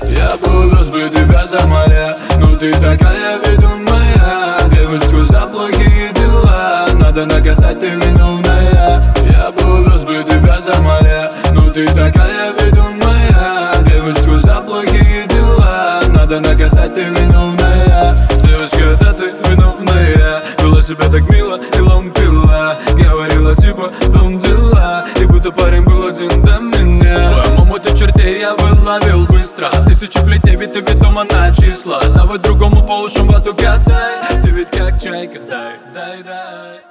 Я бы увез бы тебя за моря, но ты такая ведомая. Девочку за плохие дела надо наказать, ты виновная. Я бы увез бы тебя за моря, но ты такая ведомая. Девочку за плохие дела надо наказать, ты виновная. Девочка, да ты виновная. Вела себя так мило и ломпила, говорила типа дом дела, и будто парень был один до меня. В твоем омуте чертей я выловил быстро тысячу плетей, ведь ты ведома на числа. Давай другому по ушам вату катай, ты ведь как чайка, дай, дай, дай.